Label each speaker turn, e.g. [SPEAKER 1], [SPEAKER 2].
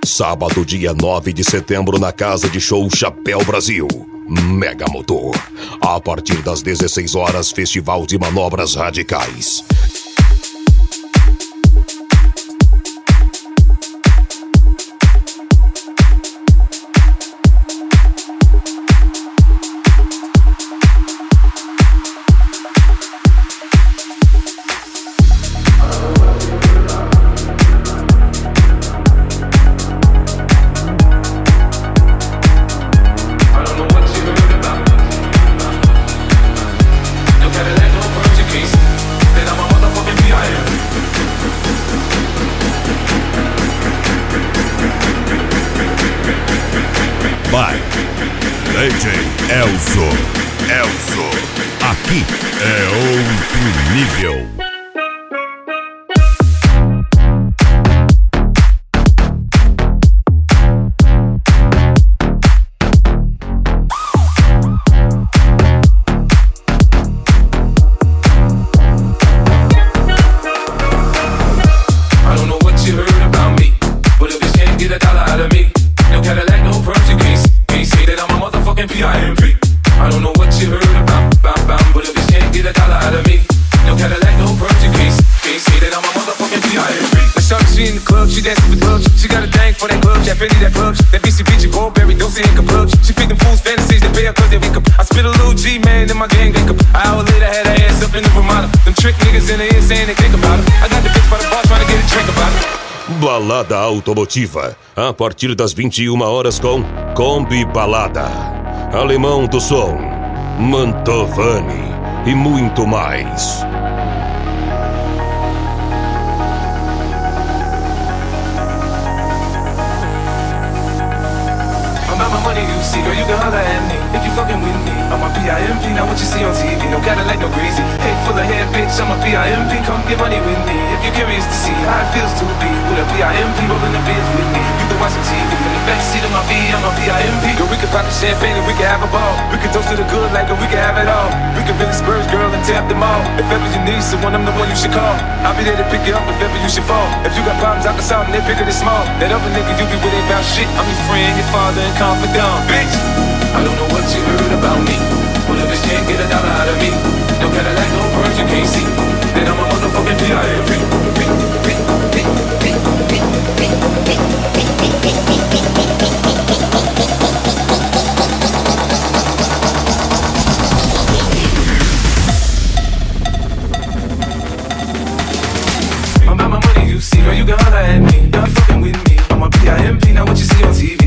[SPEAKER 1] Sábado, dia 9 de setembro, na Casa de Show Chapéu Brasil. Mega Motor. A partir das 16 horas, Festival de Manobras Radicais.
[SPEAKER 2] By DJ Elzo. Aqui é outro nível.
[SPEAKER 3] I don't know what you heard about, but if you can't get a dollar out of me, no Cadillac, no perms, you can't say that I'm a motherfucking PIMP. The shorty, she in the club, she dancing for clubs. She got a thing for that club, that Fendi, that clubs. That BCB, she Goldberry, don't see income clubs. She feed them fools fantasies, they pay her cause they wake up. I spit a little G, man, in my gang wake up. An hour later, had her ass up in the Ramada. Them trick niggas in the ear saying they think about her. I got the bitch by the bar trying to get a drink about her.
[SPEAKER 1] Balada automotiva, a partir das 21 horas com Kombi Balada, Alemão do Som, Mantovani e muito mais.
[SPEAKER 3] See, girl, you can holler at me if you fucking with me. I'm a PIMP, not what you see on TV. No Cadillac, no greasy. Head full of hair, bitch, I'm a PIMP. Come get money with me if you're curious to see how it feels to be with a PIMP rolling the biz with me. You can watch some TV from the backseat of my V. I'm a PIMP. Girl, we can pop the champagne and we can have a ball. We can toast to the good like we can have it all. We can really Spurs, girl, and tap them all. If ever you need someone, I'm the one you should call. I'll be there to pick you up if ever you should fall. If you got problems, I can solve them, they're bigger than small. That other nigga you be with ain't about shit. I'm your friend, your father, and confidant, bitch. I don't know what you heard about me, but if you can't get a dollar out of me, no Cadillac, no perms, you can't see that I'm a motherfucking PIMP. I'm about my money, you see, girl, you can holler at me. You're fucking with me. I'm a PIMP, not what you see on TV.